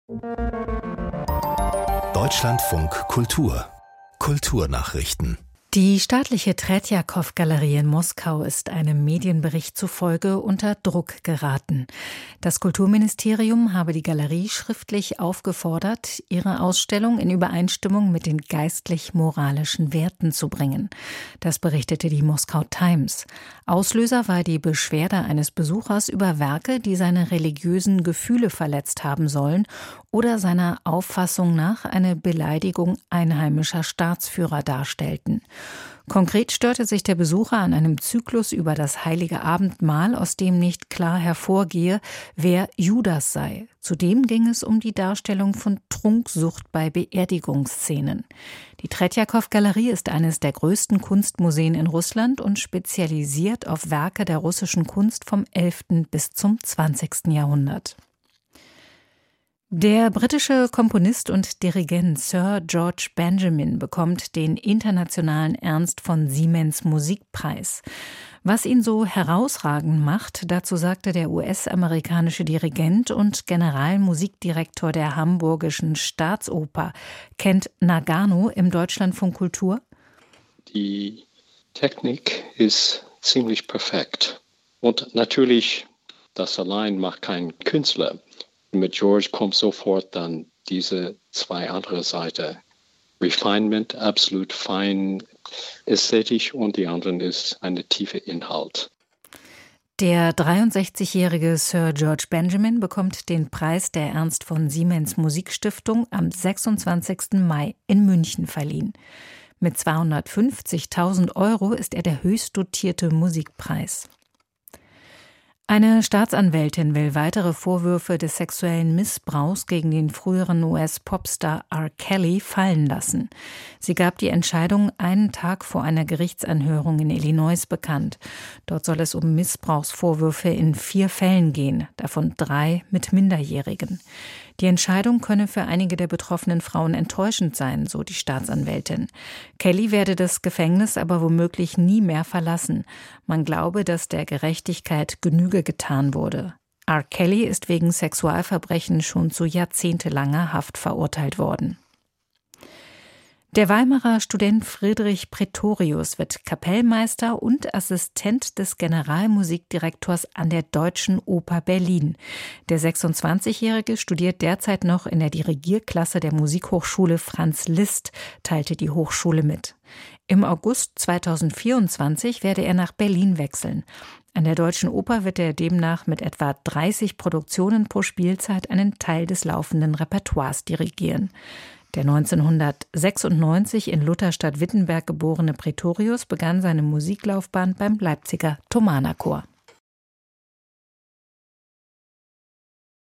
Deutschlandfunk Kultur Kulturnachrichten. Die staatliche Tretjakow-Galerie in Moskau ist einem Medienbericht zufolge unter Druck geraten. Das Kulturministerium habe die Galerie schriftlich aufgefordert, ihre Ausstellung in Übereinstimmung mit den geistlich-moralischen Werten zu bringen. Das berichtete die Moskau Times. Auslöser war die Beschwerde eines Besuchers über Werke, die seine religiösen Gefühle verletzt haben sollen oder seiner Auffassung nach eine Beleidigung einheimischer Staatsführer darstellten. Konkret störte sich der Besucher an einem Zyklus über das Heilige Abendmahl, aus dem nicht klar hervorgehe, wer Judas sei. Zudem ging es um die Darstellung von Trunksucht bei Beerdigungsszenen. Die Tretjakow-Galerie ist eines der größten Kunstmuseen in Russland und spezialisiert auf Werke der russischen Kunst vom 11. bis zum 20. Jahrhundert. Der britische Komponist und Dirigent Sir George Benjamin bekommt den internationalen Ernst von Siemens Musikpreis. Was ihn so herausragend macht, dazu sagte der US-amerikanische Dirigent und Generalmusikdirektor der Hamburgischen Staatsoper Kent Nagano im Deutschlandfunk Kultur: Die Technik ist ziemlich perfekt. Und natürlich, das allein macht keinen Künstler. Mit George kommt sofort dann diese zwei andere Seiten. Refinement, absolut fein, ästhetisch, und die anderen ist eine tiefe Inhalt. Der 63-jährige Sir George Benjamin bekommt den Preis der Ernst von Siemens Musikstiftung am 26. Mai in München verliehen. Mit 250.000 € ist er der höchst dotierte Musikpreis. Eine Staatsanwältin will weitere Vorwürfe des sexuellen Missbrauchs gegen den früheren US-Popstar R. Kelly fallen lassen. Sie gab die Entscheidung einen Tag vor einer Gerichtsanhörung in Illinois bekannt. Dort soll es um Missbrauchsvorwürfe in 4 Fällen gehen, davon 3 mit Minderjährigen. Die Entscheidung könne für einige der betroffenen Frauen enttäuschend sein, so die Staatsanwältin. Kelly werde das Gefängnis aber womöglich nie mehr verlassen. Man glaube, dass der Gerechtigkeit Genüge getan wurde. R. Kelly ist wegen Sexualverbrechen schon zu jahrzehntelanger Haft verurteilt worden. Der Weimarer Student Friedrich Pretorius wird Kapellmeister und Assistent des Generalmusikdirektors an der Deutschen Oper Berlin. Der 26-Jährige studiert derzeit noch in der Dirigierklasse der Musikhochschule Franz Liszt, teilte die Hochschule mit. Im August 2024 werde er nach Berlin wechseln. An der Deutschen Oper wird er demnach mit etwa 30 Produktionen pro Spielzeit einen Teil des laufenden Repertoires dirigieren. Der 1996 in Lutherstadt-Wittenberg geborene Pretorius begann seine Musiklaufbahn beim Leipziger Thomanerchor.